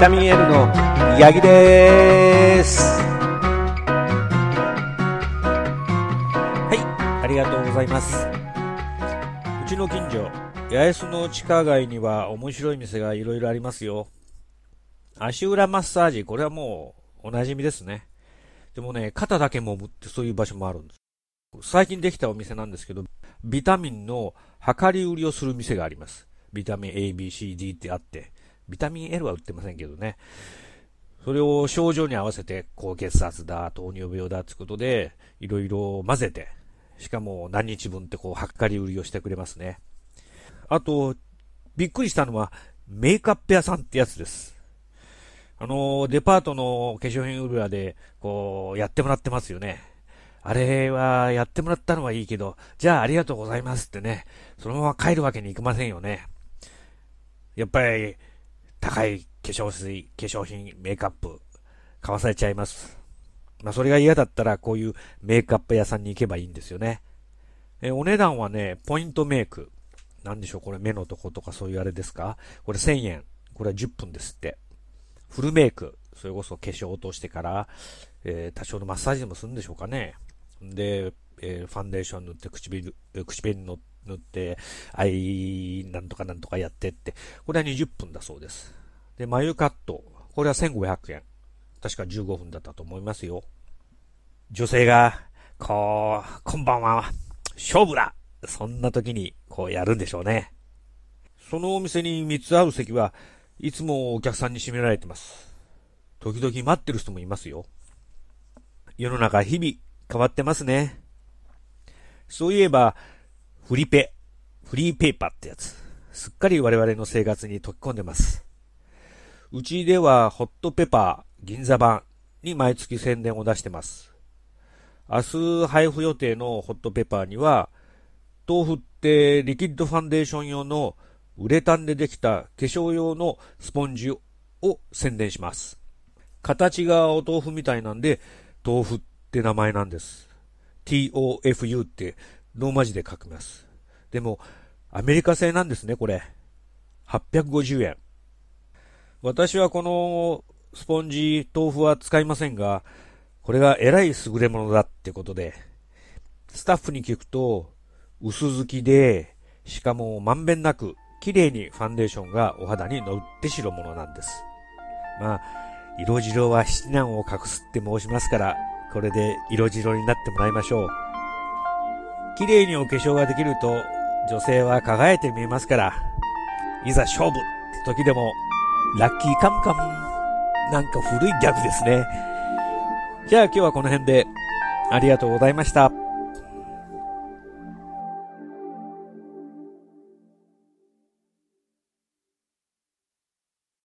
タミン L の八木です。はい、ありがとうございます。うちの近所、八重洲の地下街には面白い店がいろいろありますよ。足裏マッサージ、これはもうおなじみですね。でもね、肩だけ揉むってそういう場所もあるんです。最近できたお店なんですけど、ビタミンの量り売りをする店があります。ビタミン A、B、C、D ってあって、ビタミン L は売ってませんけどね。それを症状に合わせて、高血圧だ、糖尿病だってことで、いろいろ混ぜて、しかも何日分って量り売りをしてくれますね。あと、びっくりしたのは、メイクアップ屋さんってやつです。デパートの化粧品売り場で、やってもらってますよね。あれは、やってもらったのはいいけど、じゃあありがとうございますってね、そのまま帰るわけにいきませんよね。やっぱり、高い化粧水、化粧品、メイクアップ、買わされちゃいます。それが嫌だったら、こういうメイクアップ屋さんに行けばいいんですよね。お値段はね、ポイントメイク。なんでしょう、これ目のとことかそういうあれですか？これ1000円。これは10分ですって。フルメイク。それこそ化粧落としてから、多少のマッサージでもするんでしょうかね。で、ファンデーション塗って口紅塗って、アイなんとかなんとかやってって。これは20分だそうです。で、眉カット。これは1500円。確か15分だったと思いますよ。女性が、こんばんは、勝負だ！そんな時に、やるんでしょうね。そのお店に3つある席はいつもお客さんに占められてます。時々待ってる人もいますよ。世の中日々変わってますね。そういえば、フリーペーパーってやつ。すっかり我々の生活に溶け込んでます。うちではホットペパー銀座版に毎月宣伝を出してます。明日配布予定のホットペパーには、豆腐ってリキッドファンデーション用のウレタンでできた化粧用のスポンジを宣伝します。形がお豆腐みたいなんで、豆腐って名前なんです。TOFU ってローマ字で書きます。でも、アメリカ製なんですね、これ。850円。私はこのスポンジ、豆腐は使いませんが、これがえらい優れものだってことで、スタッフに聞くと、薄付きで、しかもまんべんなく、綺麗にファンデーションがお肌に乗って白物なんです。色白は七難を隠すって申しますから、これで色白になってもらいましょう。綺麗にお化粧ができると、女性は輝いて見えますから、いざ勝負って時でも、ラッキーカムカム。なんか古いギャグですね。じゃあ今日はこの辺で、ありがとうございました。